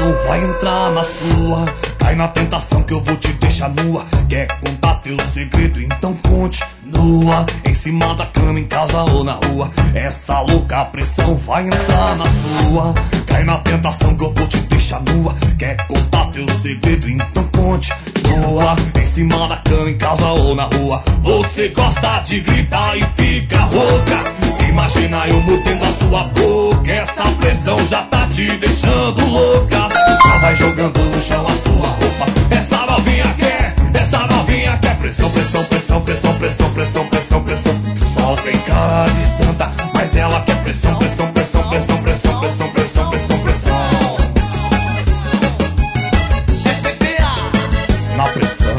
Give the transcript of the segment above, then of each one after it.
pressão vai entrar na sua. Cai na tentação que eu vou te deixar nua. Quer contar teu segredo? Então conte nua. Em cima da cama, em casa ou na rua. Essa louca pressão vai entrar na sua. Cai na tentação que eu vou te deixar nua. Quer contar teu segredo? Então conte nua. Em cima da cama, em casa ou na rua. Você gosta de gritar e fica rouca. Imagina eu mordendo a sua boca. Essa pressão já tá te deixando louca. Já vai jogando no chão a sua roupa. Essa novinha quer pressão, pressão, pressão, pressão, pressão, pressão, pressão, pressão. Só tem cara de santa, mas ela quer pressão, pressão, pressão, pressão, pressão, pressão, pressão, pressão, pressão. Na pressão.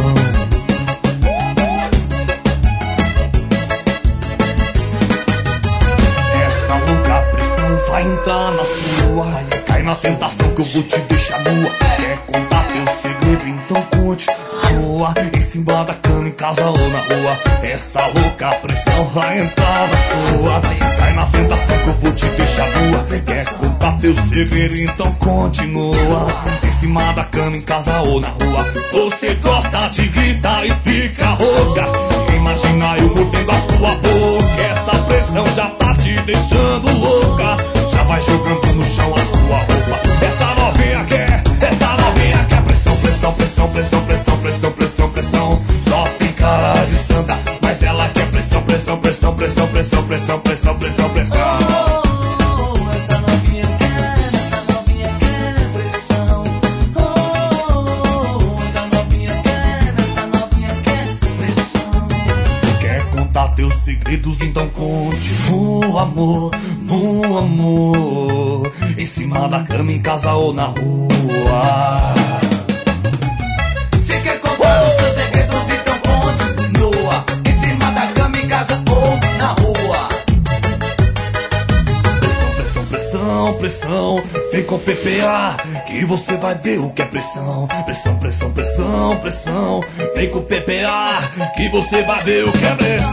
Essa louca pressão vai entrar na sua. Cai na tentação que eu vou te deixar nua. Quer contar teu segredo? Então conte nua. Em cima da cama, em casa ou na rua. Essa louca pressão vai entrar na sua. Cai na tentação que eu vou te deixar nua. Quer contar teu segredo? Então continua. Em cima da cama, em casa ou na rua. Você gosta de gritar e fica rouca. Imagina eu mordendo a sua boca. Essa pressão já tá te deixando louca. Já vai jogando no chão a sua roupa. Essa novinha quer pressão, pressão, pressão, pressão, pressão, pressão, pressão, pressão. Só tem cara de santa, mas ela quer pressão, pressão, pressão, pressão, pressão, pressão, pressão, pressão, pressão. Essa novinha quer pressão. Essa novinha quer pressão. Quer contar teus segredos? Então conte no amor, no amor. Em cima da cama, em casa ou na rua. Se quer contar os seus segredos, então conte nua. Em cima da cama, em casa ou na rua. Pressão, pressão, pressão, pressão. Vem com PPA que você vai ver o que é pressão. Pressão, pressão, pressão, pressão. Vem com PPA que você vai ver o que é pressão.